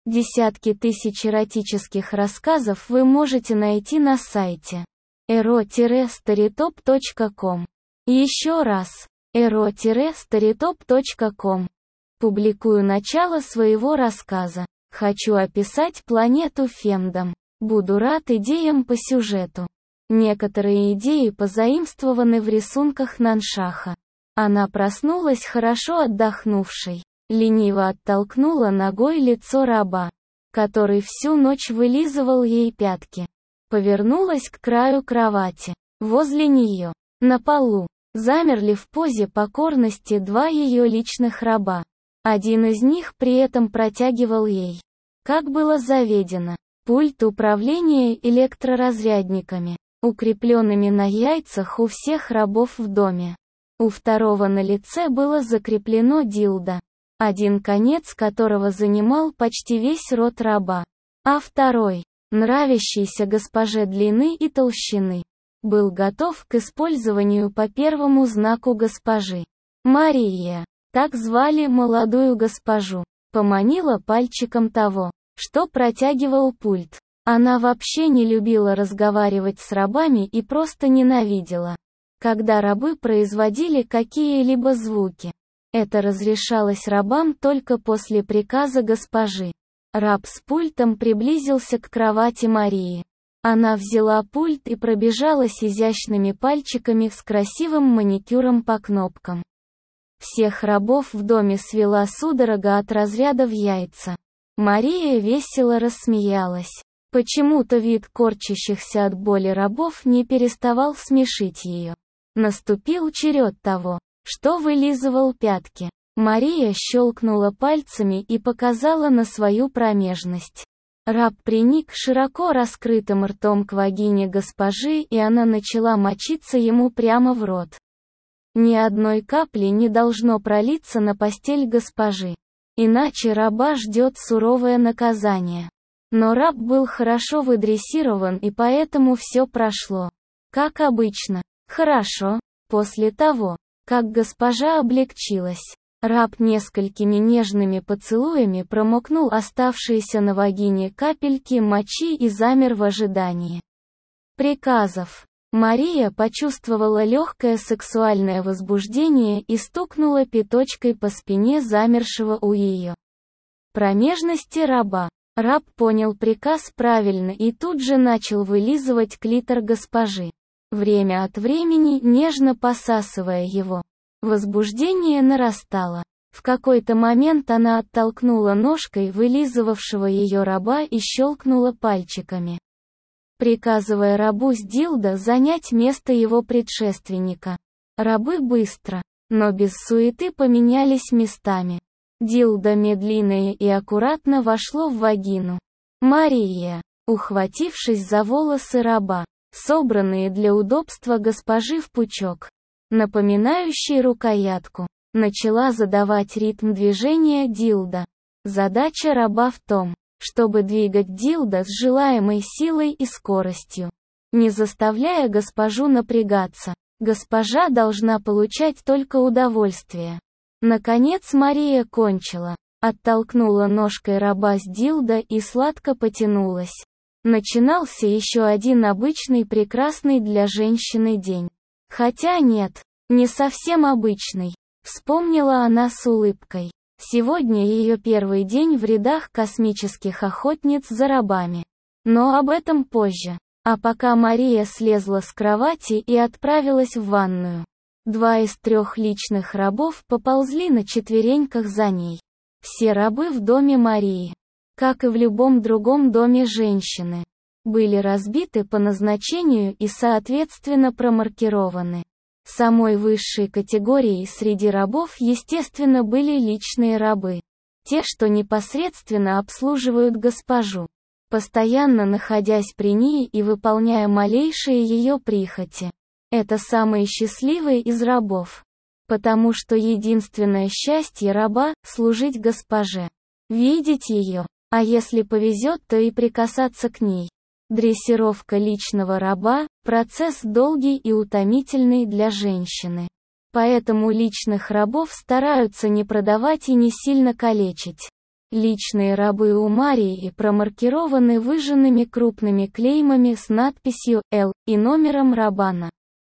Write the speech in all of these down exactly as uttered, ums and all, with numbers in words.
Десятки тысяч эротических рассказов вы можете найти на сайте эро старитоп точка ком. Еще раз, эро старитоп точка ком. Публикую начало своего рассказа. Хочу описать планету Фемдом. Буду рад идеям по сюжету. Некоторые идеи позаимствованы в рисунках Наншаха. Она проснулась хорошо отдохнувшей. Лениво оттолкнула ногой лицо раба, который всю ночь вылизывал ей пятки. Повернулась к краю кровати. Возле нее, на полу, замерли в позе покорности два ее личных раба. Один из них при этом протягивал ей, как было заведено, пульт управления электроразрядниками, укрепленными на яйцах у всех рабов в доме. У второго на лице было закреплено дилдо, один конец которого занимал почти весь рот раба, а второй, нравящийся госпоже длины и толщины, был готов к использованию по первому знаку госпожи. Мария, так звали молодую госпожу, поманила пальчиком того, что протягивал пульт. Она вообще не любила разговаривать с рабами и просто ненавидела, когда рабы производили какие-либо звуки. Это разрешалось рабам только после приказа госпожи. Раб с пультом приблизился к кровати Марии. Она взяла пульт и пробежалась изящными пальчиками с красивым маникюром по кнопкам. Всех рабов в доме свела судорога от разряда в яйца. Мария весело рассмеялась. Почему-то вид корчащихся от боли рабов не переставал смешить ее. Наступил черед того, что вылизывал пятки. Мария щелкнула пальцами и показала на свою промежность. Раб приник широко раскрытым ртом к вагине госпожи, и она начала мочиться ему прямо в рот. Ни одной капли не должно пролиться на постель госпожи. Иначе раба ждет суровое наказание. Но раб был хорошо выдрессирован, и поэтому все прошло как обычно. Хорошо. После того, как госпожа облегчилась, раб несколькими нежными поцелуями промокнул оставшиеся на вагине капельки мочи и замер в ожидании приказов. Мария почувствовала легкое сексуальное возбуждение и стукнула пяточкой по спине замершего у ее промежности раба. Раб понял приказ правильно и тут же начал вылизывать клитор госпожи, время от времени нежно посасывая его. Возбуждение нарастало. В какой-то момент она оттолкнула ножкой вылизывавшего ее раба и щелкнула пальчиками, приказывая рабу с дилдо занять место его предшественника. Рабы быстро, но без суеты поменялись местами. Дилдо медленно и аккуратно вошло в вагину. Мария, ухватившись за волосы раба, собранные для удобства госпожи в пучок, напоминающий рукоятку, начала задавать ритм движения дилдо. Задача раба в том, чтобы двигать дилдо с желаемой силой и скоростью, не заставляя госпожу напрягаться. Госпожа должна получать только удовольствие. Наконец Мария кончила, оттолкнула ножкой раба с дилдо и сладко потянулась. Начинался еще один обычный прекрасный для женщины день. Хотя нет, не совсем обычный, вспомнила она с улыбкой. Сегодня ее первый день в рядах космических охотниц за рабами. Но об этом позже. А пока Мария слезла с кровати и отправилась в ванную, два из трех личных рабов поползли на четвереньках за ней. Все рабы в доме Марии, как и в любом другом доме женщины, были разбиты по назначению и соответственно промаркированы. Самой высшей категорией среди рабов, естественно, были личные рабы. Те, что непосредственно обслуживают госпожу, постоянно находясь при ней и выполняя малейшие ее прихоти. Это самые счастливые из рабов. Потому что единственное счастье раба – служить госпоже. Видеть ее, а если повезет, то и прикасаться к ней. Дрессировка личного раба – процесс долгий и утомительный для женщины. Поэтому личных рабов стараются не продавать и не сильно калечить. Личные рабы у Марии промаркированы выжженными крупными клеймами с надписью «Л» и номером раба на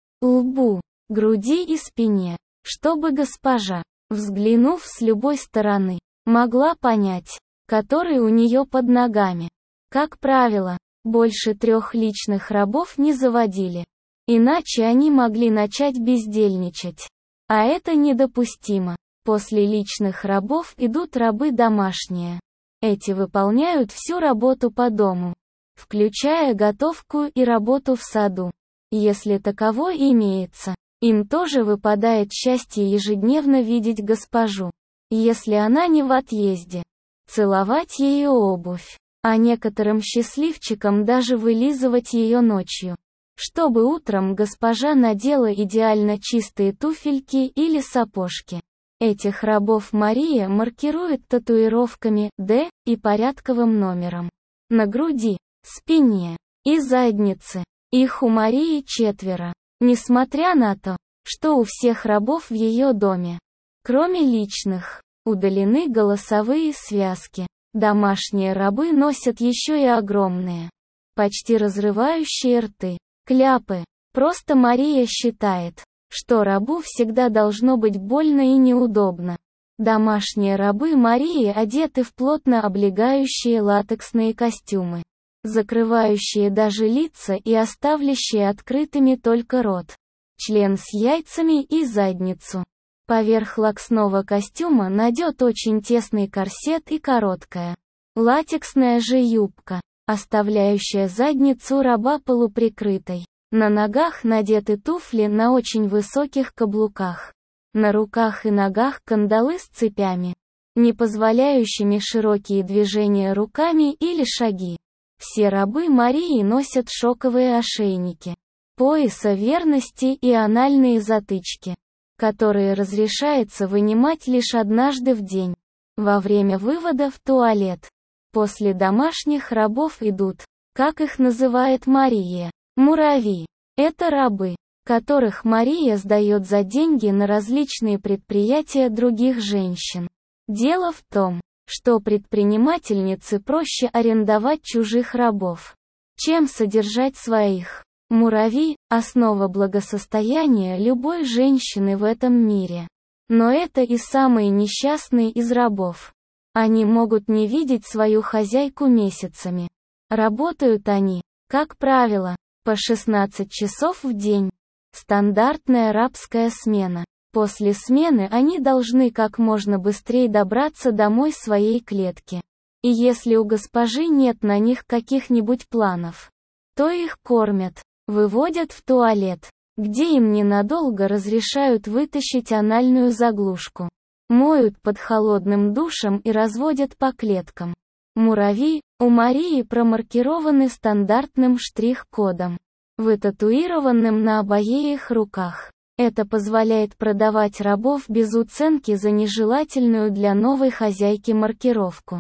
лбу, груди и спине, чтобы госпожа, взглянув с любой стороны, могла понять, который у нее под ногами. Как правило, больше трех личных рабов не заводили. Иначе они могли начать бездельничать. А это недопустимо. После личных рабов идут рабы домашние. Эти выполняют всю работу по дому, включая готовку и работу в саду. Если таково имеется, им тоже выпадает счастье ежедневно видеть госпожу. Если она не в отъезде, целовать ее обувь, а некоторым счастливчикам даже вылизывать ее ночью, чтобы утром госпожа надела идеально чистые туфельки или сапожки. Этих рабов Мария маркирует татуировками «Д» и порядковым номером на груди, спине и заднице. Их у Марии четверо. Несмотря на то, что у всех рабов в ее доме, кроме личных, удалены голосовые связки, домашние рабы носят еще и огромные, почти разрывающие рты, кляпы. Просто Мария считает, что рабу всегда должно быть больно и неудобно. Домашние рабы Марии одеты в плотно облегающие латексные костюмы, закрывающие даже лица и оставляющие открытыми только рот, член с яйцами и задницу. Поверх лаксного костюма надет очень тесный корсет и короткая, латексная же юбка, оставляющая задницу раба полуприкрытой. На ногах надеты туфли на очень высоких каблуках. На руках и ногах кандалы с цепями, не позволяющими широкие движения руками или шаги. Все рабы Марии носят шоковые ошейники, пояса верности и анальные затычки, которые разрешается вынимать лишь однажды в день, во время вывода в туалет. После домашних рабов идут, как их называет Мария, муравьи. Это рабы, которых Мария сдает за деньги на различные предприятия других женщин. Дело в том, что предпринимательнице проще арендовать чужих рабов, чем содержать своих. Муравьи – основа благосостояния любой женщины в этом мире. Но это и самые несчастные из рабов. Они могут не видеть свою хозяйку месяцами. Работают они, как правило, по шестнадцать часов в день. Стандартная рабская смена. После смены они должны как можно быстрее добраться домой своей клетки. И если у госпожи нет на них каких-нибудь планов, то их кормят, выводят в туалет, где им ненадолго разрешают вытащить анальную заглушку, моют под холодным душем и разводят по клеткам. Муравьи у Марии промаркированы стандартным штрих-кодом, вытатуированным на обеих руках. Это позволяет продавать рабов без уценки за нежелательную для новой хозяйки маркировку.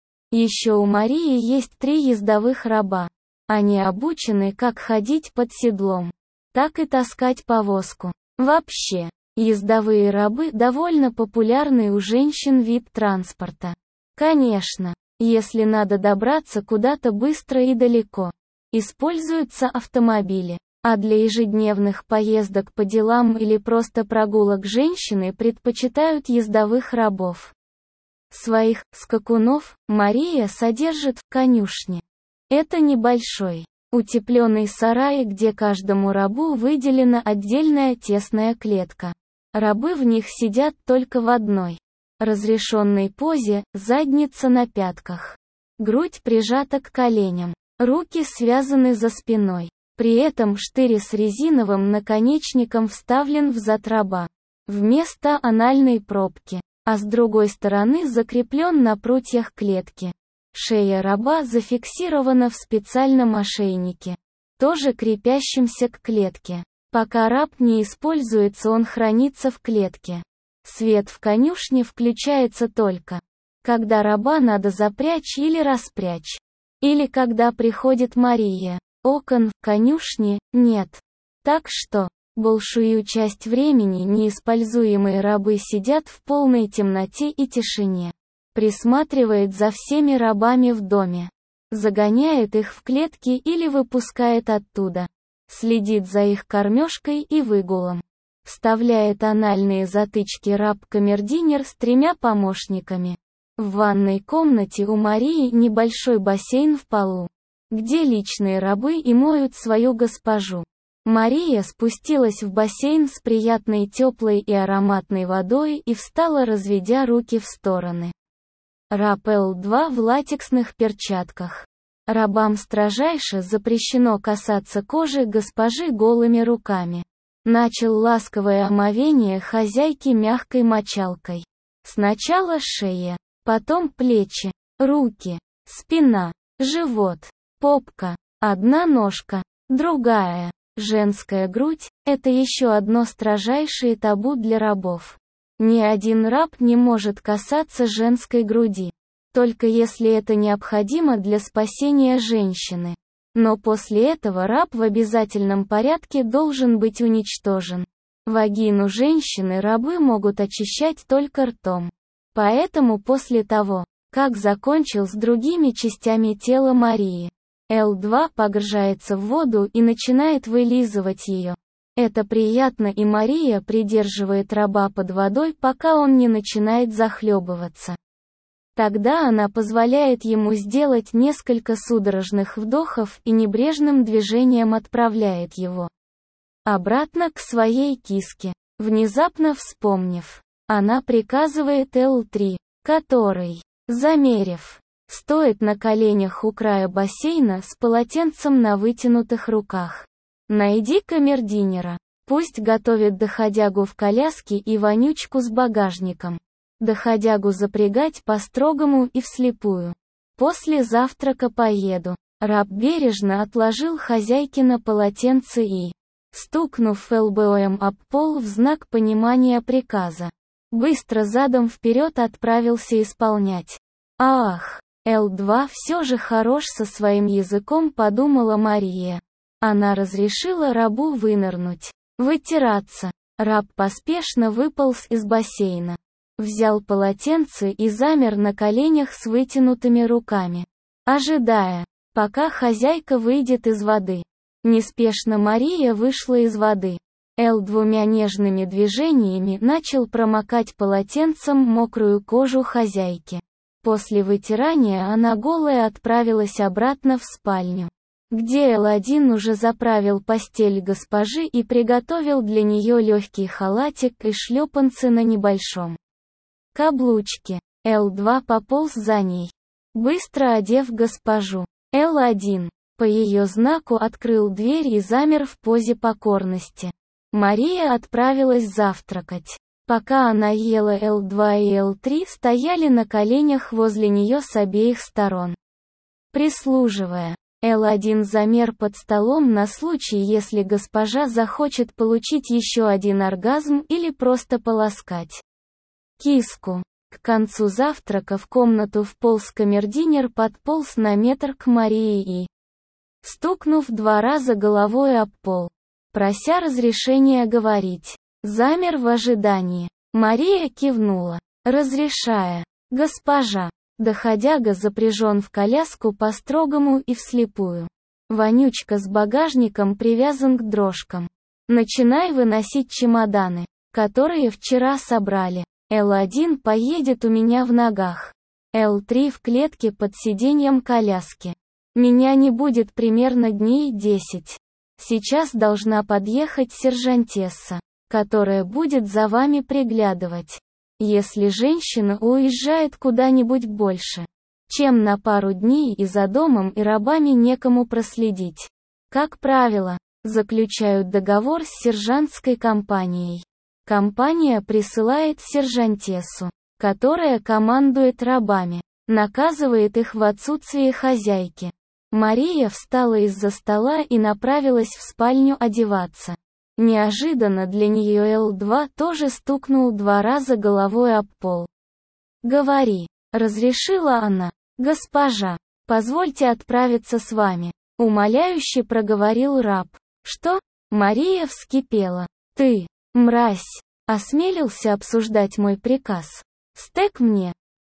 Еще у Марии есть три ездовых раба. Они обучены как ходить под седлом, так и таскать повозку. Вообще, ездовые рабы довольно популярный у женщин вид транспорта. Конечно, если надо добраться куда-то быстро и далеко, используются автомобили, а для ежедневных поездок по делам или просто прогулок женщины предпочитают ездовых рабов. Своих скакунов Мария содержит в конюшне. Это небольшой, утепленный сарай, где каждому рабу выделена отдельная тесная клетка. Рабы в них сидят только в одной разрешенной позе, задница на пятках. Грудь прижата к коленям. Руки связаны за спиной. При этом штырь с резиновым наконечником вставлен в зад раба, вместо анальной пробки, а с другой стороны закреплен на прутьях клетки. Шея раба зафиксирована в специальном ошейнике, тоже крепящемся к клетке. Пока раб не используется, он хранится в клетке. Свет в конюшне включается только, когда раба надо запрячь или распрячь. Или когда приходит Мария. Окон в конюшне нет. Так что, большую часть времени неиспользуемые рабы сидят в полной темноте и тишине. присматривает за всеми рабами в доме, загоняет их в клетки или выпускает оттуда, следит за их кормежкой и выгулом, вставляет анальные затычки раб-камердинер с тремя помощниками. В ванной комнате у Марии небольшой бассейн в полу, где личные рабы и моют свою госпожу. Мария спустилась в бассейн с приятной теплой и ароматной водой и встала, разведя руки в стороны. Раб Эл два в латексных перчатках. Рабам строжайше запрещено касаться кожи госпожи голыми руками. Начал ласковое омовение хозяйки мягкой мочалкой. Сначала шея, потом плечи, руки, спина, живот, попка, одна ножка, другая. Женская грудь – это еще одно строжайшее табу для рабов. Ни один раб не может касаться женской груди, только если это необходимо для спасения женщины. Но после этого раб в обязательном порядке должен быть уничтожен. Вагину женщины рабы могут очищать только ртом. Поэтому после того, как закончил с другими частями тела Марии, Эл два погружается в воду и начинает вылизывать ее. Это приятно, и Мария придерживает раба под водой, пока он не начинает захлебываться. Тогда она позволяет ему сделать несколько судорожных вдохов и небрежным движением отправляет его обратно к своей киске. Внезапно вспомнив, она приказывает Эл три, который, замерев, стоит на коленях у края бассейна с полотенцем на вытянутых руках. Найди камердинера. Пусть готовит доходягу в коляске и вонючку с багажником. Доходягу запрягать по-строгому и вслепую. После завтрака поеду. Раб бережно отложил хозяйкино полотенце и, стукнув лбом об пол в знак понимания приказа, быстро задом вперед отправился исполнять. Ах, Эл два все же хорош со своим языком, подумала Мария. Она разрешила рабу вынырнуть, вытираться. Раб поспешно выполз из бассейна, взял полотенце и замер на коленях с вытянутыми руками, ожидая, пока хозяйка выйдет из воды. Неспешно Мария вышла из воды. Эл двумя нежными движениями начал промокать полотенцем мокрую кожу хозяйки. После вытирания она голая отправилась обратно в спальню, где Эл один уже заправил постель госпожи и приготовил для нее легкий халатик и шлепанцы на небольшом каблучке. Эл два пополз за ней, быстро одев госпожу. Эл один, по ее знаку, открыл дверь и замер в позе покорности. Мария отправилась завтракать. Пока она ела, Эл два и Эл три стояли на коленях возле нее с обеих сторон, прислуживая. Эл один замер под столом на случай, если госпожа захочет получить еще один оргазм или просто поласкать киску. К концу завтрака в комнату вполз камердинер, подполз на метр к Марии и, стукнув два раза головой об пол, прося разрешения говорить, замер в ожидании. Мария кивнула, разрешая. «Госпожа». Доходяга запряжен в коляску по-строгому и вслепую. Вонючка с багажником привязан к дрожкам. Начинай выносить чемоданы, которые вчера собрали. Эл один поедет у меня в ногах. Эл три в клетке под сиденьем коляски. Меня не будет примерно дней десять. Сейчас должна подъехать сержантесса, которая будет за вами приглядывать. Если женщина уезжает куда-нибудь больше, чем на пару дней, и за домом и рабами некому проследить, как правило, заключают договор с сержантской компанией. Компания присылает сержантессу, которая командует рабами, наказывает их в отсутствие хозяйки. Мария встала из-за стола и направилась в спальню одеваться. Неожиданно для нее Эл два тоже стукнул два раза головой об пол. «Говори», — разрешила она. «Госпожа, позвольте отправиться с вами», — умоляюще проговорил раб. «Что?» — Мария вскипела. «Ты, мразь, осмелился обсуждать мой приказ. Стек мне.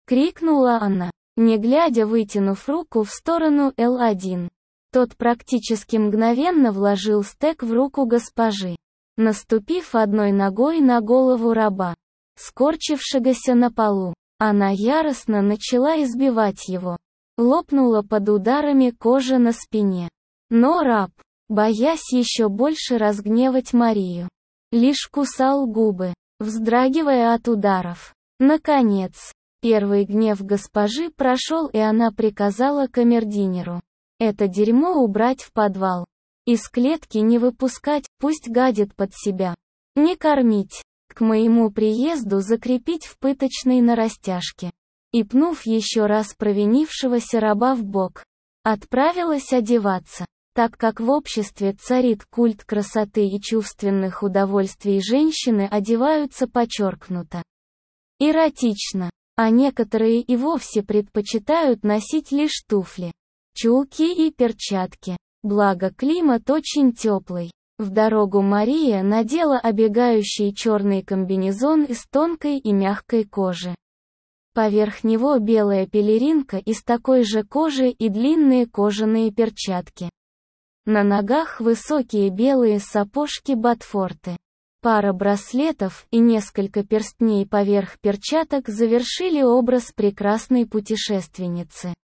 крикнула она, не глядя, вытянув руку в сторону Эл один. Тот практически мгновенно вложил стек в руку госпожи, наступив одной ногой на голову раба, скорчившегося на полу. Она яростно начала избивать его. Лопнула под ударами кожа на спине. Но раб, боясь еще больше разгневать Марию, лишь кусал губы, вздрагивая от ударов. Наконец, первый гнев госпожи прошел, и она приказала камердинеру это дерьмо убрать в подвал. Из клетки не выпускать, пусть гадит под себя. Не кормить. К моему приезду закрепить в пыточной на растяжке. И, пнув еще раз провинившегося раба в бок, отправилась одеваться. Так как в обществе царит культ красоты и чувственных удовольствий, женщины одеваются подчеркнуто эротично, а некоторые и вовсе предпочитают носить лишь туфли, чулки и перчатки. Благо климат очень теплый. В дорогу Мария надела облегающий черный комбинезон из тонкой и мягкой кожи. Поверх него белая пелеринка из такой же кожи и длинные кожаные перчатки. На ногах высокие белые сапожки-ботфорты. Пара браслетов и несколько перстней поверх перчаток завершили образ прекрасной путешественницы.